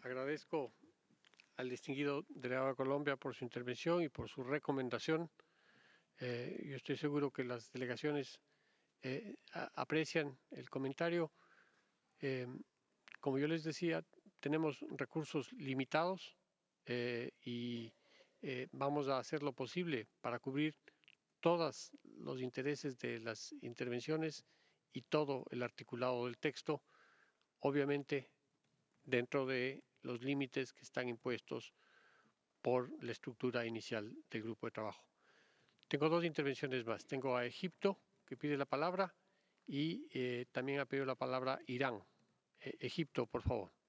Agradezco al distinguido delegado de Colombia por su intervención y por su recomendación. Yo estoy seguro que las delegaciones aprecian el comentario. Eh, Como yo les decía, tenemos recursos limitados y vamos a hacer lo posible para cubrir todos los intereses de las intervenciones y todo el articulado del texto, obviamente dentro de los límites que están impuestos por la estructura inicial del grupo de trabajo. Tengo dos intervenciones más. Tengo a Egipto, que pide la palabra, y también ha pedido la palabra Irán. Egipto, por favor.